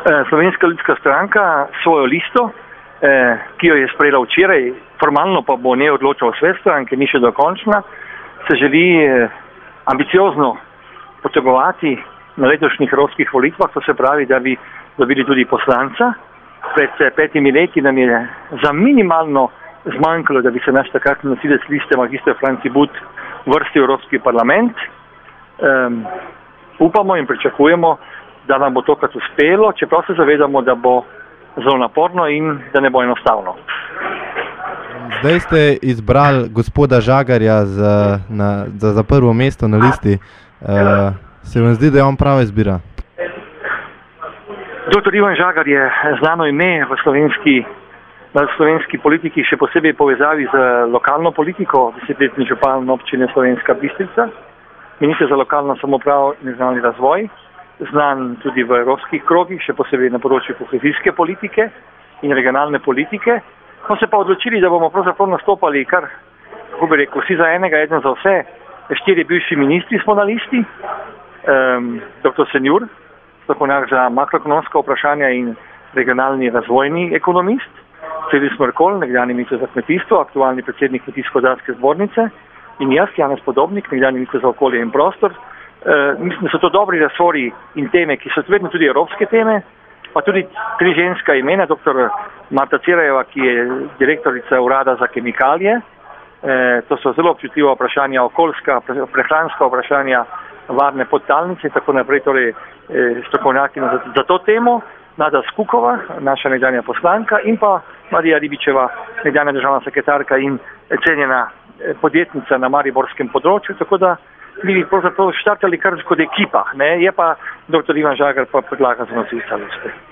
Slovenska ljudska stranka svojo listo, ki jo je sprejela včeraj, formalno pa bo ne odločal svet stranke, ni še dokončna, se želi ambiciozno potegovati na letošnjih evropskih volitvah, to se pravi, da bi dobili tudi poslanca. Pred 5 leti nam je za minimalno zmanjkalo, da bi se naš takratni nosilec liste magister Franci But vrstil v Evropski parlament. Upamo in pričakujemo, da nam bo tokrat uspelo, čeprav se zavedamo, da bo zelo naporno in da ne bo enostavno. Zdaj ste izbrali gospoda Žagarja za prvo mesto na listi. Se vam zdi, da je on prava izbira? Dr. Ivan Žagar je znano ime v slovenski politiki, še posebej povezavi z lokalno politiko, 10-letni župan občine Slovenska Bistrica, minister za lokalno samoupravo in regionalni razvoj, znan tudi v evropskih krogih, še posebej na področju kohezijske politike in regionalne politike. Smo se pa odločili, da bomo pravzaprav nastopali kar, kako bi rekel, vsi za enega, eden za vse. 4 bivši ministri smo na listi, dr. Senjur, strokovnjak za makroekonomska vprašanja in regionalni razvojni ekonomist, Fridrih Smrkolj, nekdanji minister za kmetijstvo, aktualni predsednik Kmetijsko-gozdarske zbornice, in jaz, Janez Podobnik, nekdanji minister za okolje in prostor. Mislim, da so to dobri resori in teme, ki so vedno tudi evropske teme, pa tudi 3 ženska imena, dr. Marta Cerejeva, ki je direktorica urada za kemikalije. To so zelo občutljiva vprašanja, okoljska, prehranska vprašanja, varne podtalnice in tako naprej, torej strokovnjaki za to temo. Nada Skukova, naša nekdanja poslanka, in pa Marija Ribičeva, nekdanja državna sekretarka in cenjena podjetnica na mariborskem področju, tako da mi bi pravzaprav štartali kar kot ekipa, ne? Je pa dr. Ivan Žagar pa predlaga za nosilca liste.